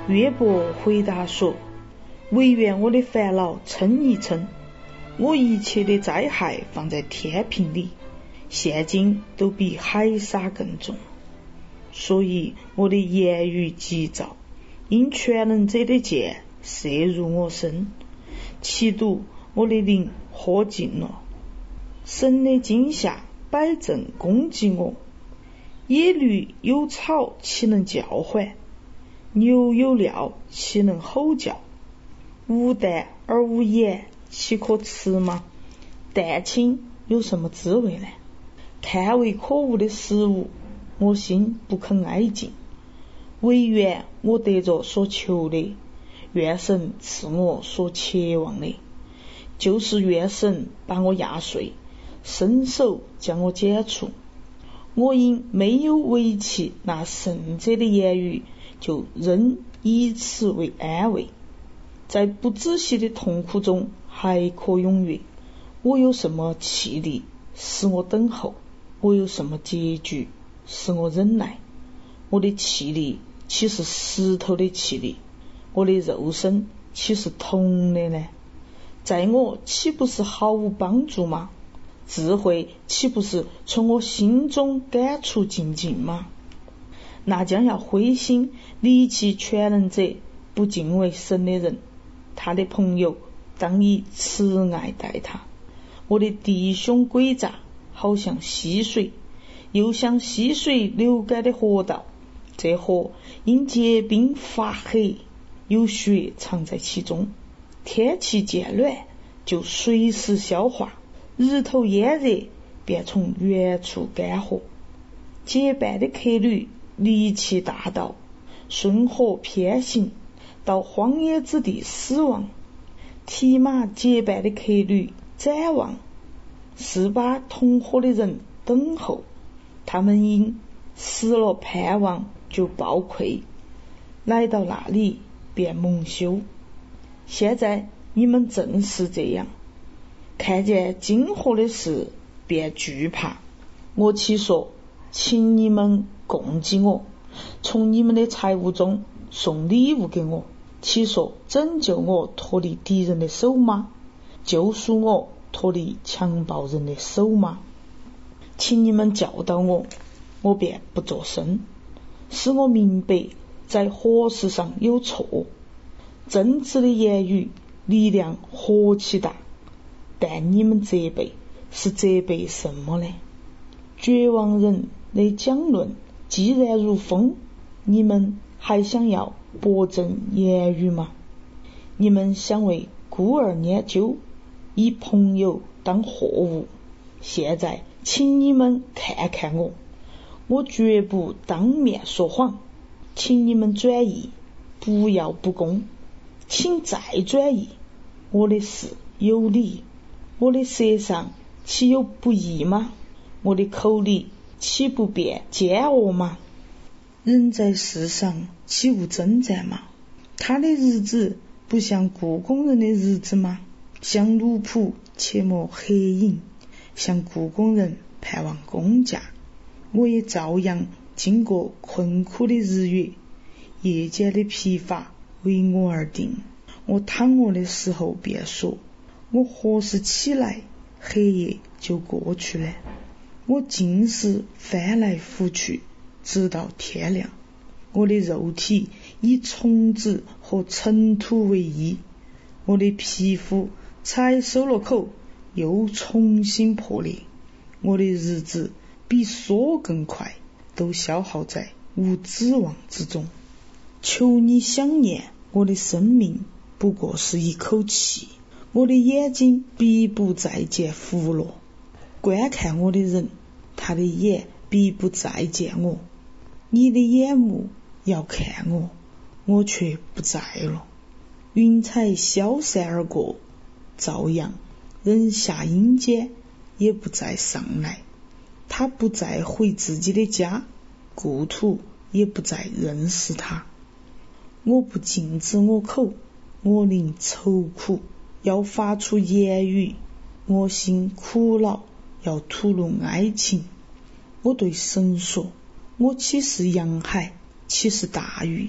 约伯回答说：惟愿我的烦恼称一称，我一切的灾害放在天平里，现今都比海沙更重。所以我的言语急躁，因全能者的箭射入我身，其毒我的灵喝尽了。神的惊吓摆阵攻击我，野驴有草岂能叫唤？牛有料岂能吼叫？无蛋而无盐，岂可吃吗？蛋清有什么滋味呢？看为可恶的食物，我心不肯挨近。惟愿我得着所求的，愿神赐我所切望的，就是愿神把我压碎，伸手将我剪除。我因没有违弃那圣者的言语，就仍以此为安慰，在不仔细的痛苦中还可踊跃。我有什么气力使我等候？我有什么结局使我忍耐？我的气力岂是石头的气力？我的肉身岂是铜的呢？在我岂不是毫无帮助吗？智慧岂不是从我心中赶出尽尽吗？那将要灰心离弃全能者，不敬畏神的人，他的朋友当以慈爱待他。我的弟兄诡诈，好像溪水，又像溪水流改的河道，这河因结冰发黑，有血藏在其中。天气渐暖，就随时消化，日头炎热，便从原处干涸。结伴的客旅离弃大道，顺河偏行，到荒野之地死亡。提马结伴的客旅展望，是把同伙的人等候，他们因失了盼望就抱愧，来到那里便蒙羞。现在你们正是这样，看见今后的事便惧怕。我岂说请你们供给我，从你们的财物中送礼物给我？岂说拯救我脱离敌人的手吗？救赎我脱离强暴人的手吗？请你们教导我，我便不作声，使我明白在何事上有错。正直的言语力量何其大，但你们责备是责备什么呢？绝望人的讲论既然如风，你们还想要驳正言语吗？你们想为孤儿研究，以朋友当货物。现在请你们看看我绝不当面说谎，请你们转移，不要不公，请再转移。我的事有理，我的舌上岂有不义吗？我的口里岂不便奸恶吗？人在世上岂无征战吗？他的日子不像雇工人的日子吗？像奴仆切莫黑影，像雇工人盼望工价。我也照样经过困苦的日月，夜间的疲乏为我而定。我躺卧的时候便说，我何时起来，黑夜就过去了。我尽是翻来覆去，直到天亮。我的肉体以虫子和尘土为衣，我的皮肤才收了口，又重新破裂。我的日子比梭更快，都消耗在无指望之中。求你想念我的生命，不过是一口气，我的眼睛必不再见福乐。观看我的人，他的眼必不再见我。你的眼目要看我，我却不在了。云彩消散而过，照样人下阴间也不再上来。他不再回自己的家，故土也不再认识他。我不禁止我口，我灵愁苦，要发出言语，我心苦恼，要吐露哀情。我对神说，我岂是洋海，岂是大鱼？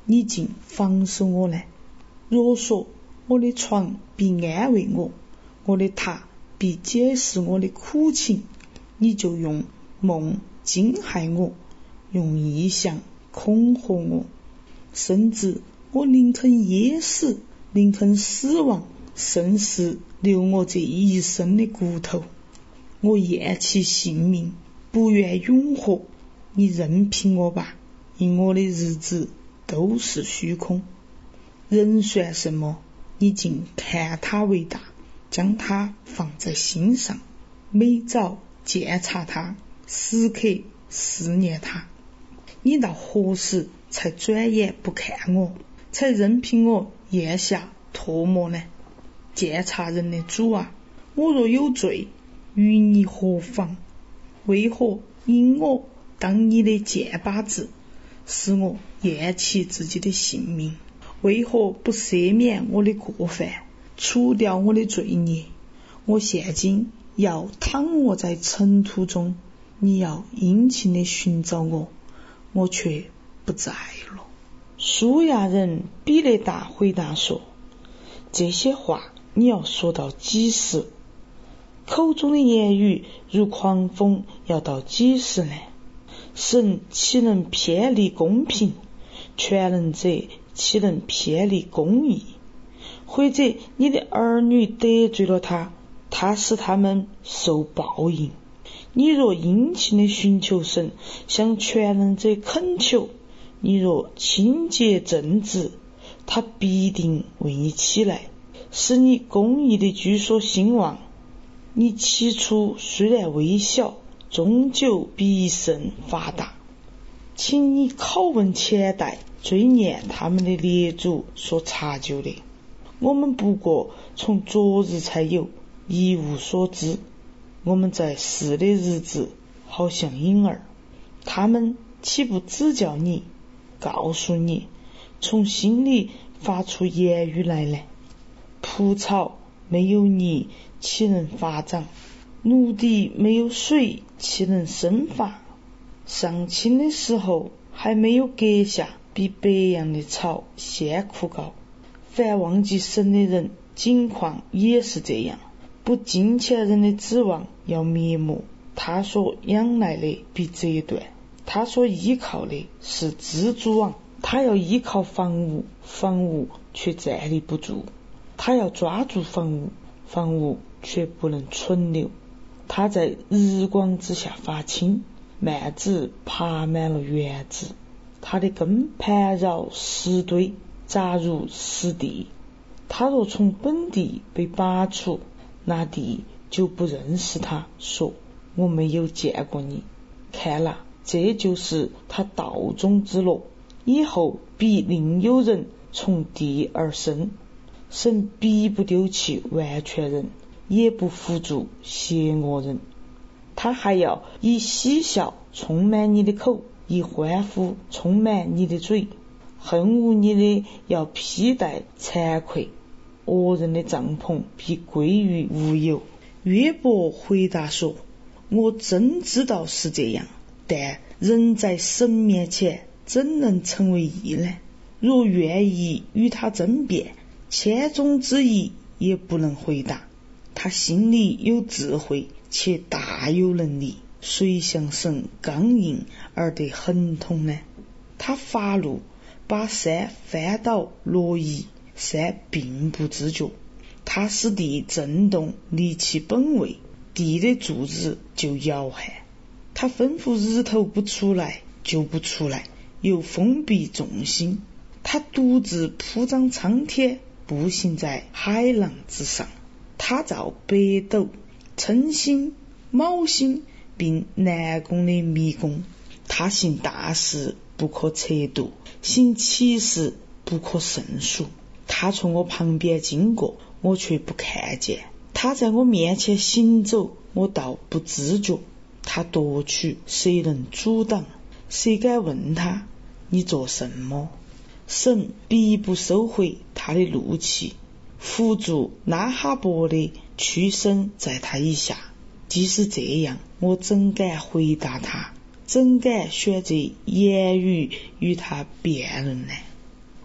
你竟放手我呢？若说我的床必安慰我，我的榻必解释我的苦情，你就用梦惊骇我，用异象恐吓我，甚至我宁肯噎死，宁肯死亡，甚是留我这一生的骨头。我厌弃性命，不愿永活，你任凭我吧，因我的日子都是虚空。人算什么？你竟看他为大，将他放在心上，每早检查他，时刻思念他。你到何时才转眼不看我，才任凭我咽下唾沫呢？鉴察人的主啊，我若有罪，与你何妨？为何因我当你的箭靶子，使我厌弃自己的性命？为何不赦免我的过犯，除掉我的罪孽？我现今要躺卧在尘土中，你要殷勤地寻找我，我却不在了。苏亚人比勒达回答说，这些话你要说到几时？口中的言语如狂风，要到几时呢？神岂能偏离公平？全能者岂能偏离公义？或者你的儿女得罪了他，他使他们受报应。你若殷勤地寻求神，向全能者恳求，你若清洁正直，他必定为你起来，使你公义的居所兴旺。你起初虽然微小，终究比一生发达。请你拷问前代，追念他们的列祖所查究的。我们不过从昨日才有，一无所知。我们在世的日子好像婴儿，他们岂不指教你，告诉你，从心里发出言语来呢？蒲草没有泥，岂能发长？芦荻没有水，岂能生发？上青的时候还没有割下，比北洋的草先枯槁。凡忘记神的人，境况也是这样。不敬虔人的指望要灭没，他所仰赖的必折断，他所依靠的是蜘蛛网，他要依靠房屋，房屋却站立不住，他要抓住房屋，房屋却不能存留。他在日光之下发青，蔓子爬满了园子，他的根盘绕石堆，扎入石地。他若从本地被拔除，那地就不认识他，说我没有见过你。看啦，这就是他道中之乐，以后必另有人从地而生。神必不丢弃完全人，也不扶助邪恶人。他还要以嬉笑充满你的口，以欢呼充满你的嘴。恨恶你的要披戴惭愧，恶人的帐篷必归于无有。约伯回答说，我真知道是这样，但人在神面前怎能成为义呢？若愿意与他争辩，千种之疑也不能回答。他心里有智慧，且大有能力，谁像神刚硬而得亨通呢？他发怒，把山翻倒挪移，山并不知觉。他使地震动，离其本位，地的柱子就摇撼。他吩咐日头不出来就不出来，又封闭众星。他独自铺张苍天，步行在海浪之上。他造北斗、称星、卯星，并南宫的迷宫。他行大事不可测度，行奇事不可胜数。他从我旁边经过，我却不看见；他在我面前行走，我倒不知觉。他夺取，谁能阻挡？谁敢问他，你做什么？神必不收回他的怒气，扶助拉哈伯的屈身在他以下。即使这样，我怎敢回答他？怎敢选择言语与他辩论呢？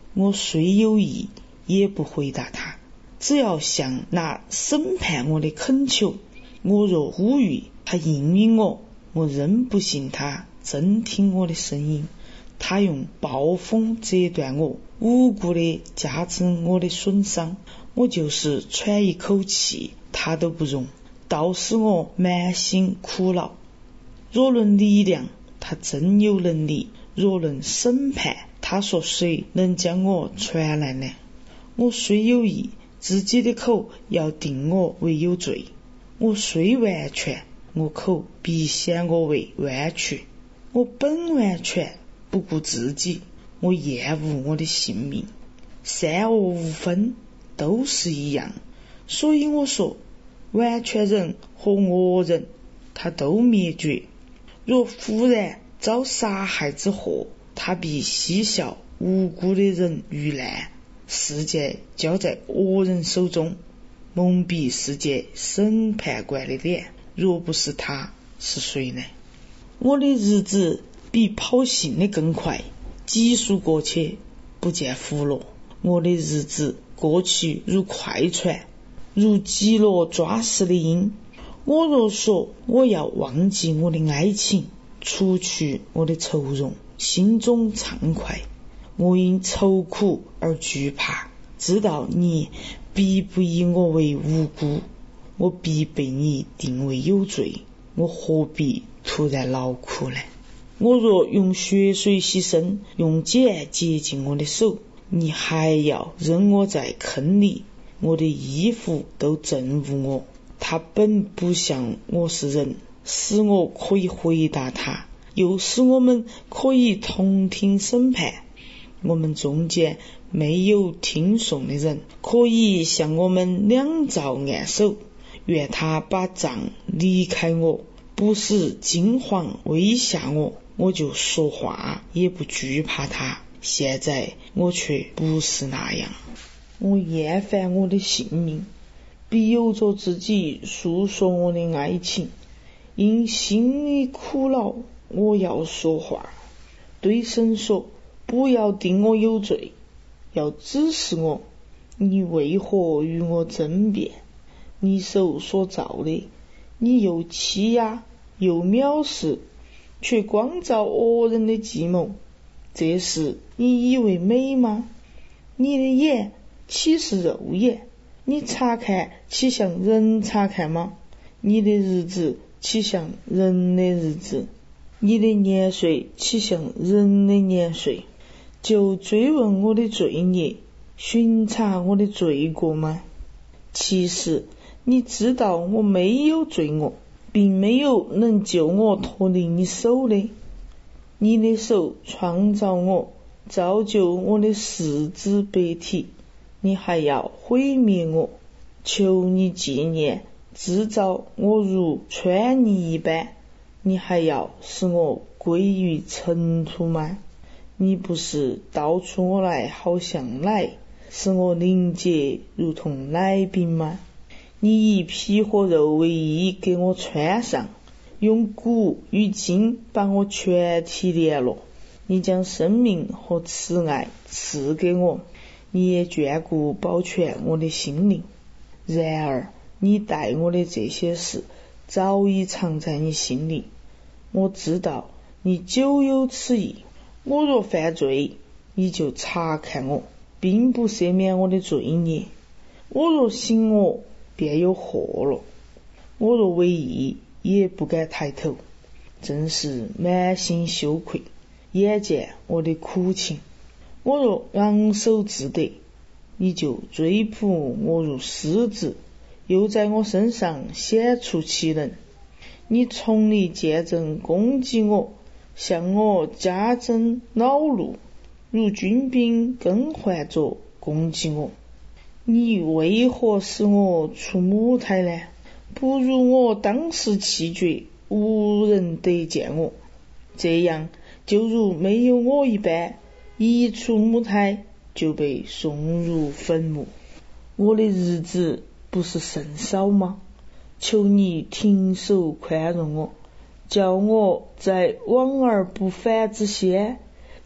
我虽有意也不回答他。只要向那审判我的恳求，我若呼吁，他应允我，我仍不信他真听我的声音。他用暴风折断我，无故的加增我的损伤，我就是喘一口气他都不容，倒使我满心苦恼。若论力量，他真有能力；若论审判，他说谁能将我传来呢？我虽有意，自己的口要定我为有罪；我虽完全，我口必显我为弯曲。我本完全，不顾自己，我厌恶我的性命，善恶无分，都是一样。所以我说，完全人和恶人，他都灭绝。若忽然遭杀害之祸，他必嬉笑无辜的人遇难。世界交在恶人手中，蒙蔽世界审判官的脸，若不是他，是谁呢？我的日子比跑信的更快，急速过去，不见福落。我的日子过去如快船，如急落抓食的鹰。我若说我要忘记我的哀情，除去我的愁容，心中畅快，我因愁苦而惧怕，知道你必不以我为无辜，我必被你定为有罪，我何必突然劳苦呢？我若用血水洗身，用碱洁净我的手，你还要扔我在坑里，我的衣服都憎恶我。他本不像我是人，使我可以回答他，又使我们可以同听审判。我们中间没有听讼的人，可以向我们两造按手。愿他把杖离开我，不使惊惶威吓我，我就说话也不惧怕他。现在我却不是那样，我厌烦我的性命，必由着自己诉说我的哀情。因心里苦恼，我要说话，对神说，不要定我有罪，要指示我，你为何与我争辩？你手所造的，你又欺压又藐视，却光照恶人的计谋，这事你以为美吗？你的眼岂是肉眼？你查看岂像人查看吗？你的日子岂像人的日子？你的年岁岂像人的年岁？就追问我的罪孽，巡查我的罪过吗？其实你知道我没有罪恶，并没有能救我脱离你手的。你的手创造我，造就我的四肢百体，你还要毁灭我。求你纪念，制造我如穿泥一般，你还要使我归于尘土吗？你不是倒出我来好像奶，使我凝结如同奶饼吗？你以皮和肉为衣给我穿上，用骨与筋把我全体联络。你将生命和慈爱赐给我，你也眷顾保全我的心灵。然而你待我的这些事早已藏在你心里，我知道你久有此意。我若犯罪，你就查看我，并不赦免我的罪孽。我若行恶，便有祸了；我若为义，也不敢抬头，正是满心羞愧，眼见我的苦情。我若昂首自得，你就追捕我如狮子，又在我身上显出其能。你从里见证攻击我，向我加增恼怒，如军兵更换着攻击我。你为何使我出母胎呢？不如我当时气绝，无人得见我，这样就如没有我一般，一出母胎就被送入坟墓。我的日子不是甚少吗？求你停手宽容我，叫我在往而不返之先，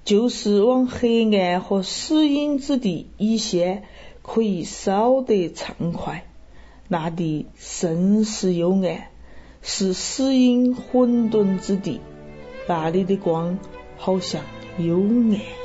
就是往黑暗和死荫之地一陷，可以烧得畅快。那地甚是幽暗，是死荫混沌之地，那里的光好像幽暗。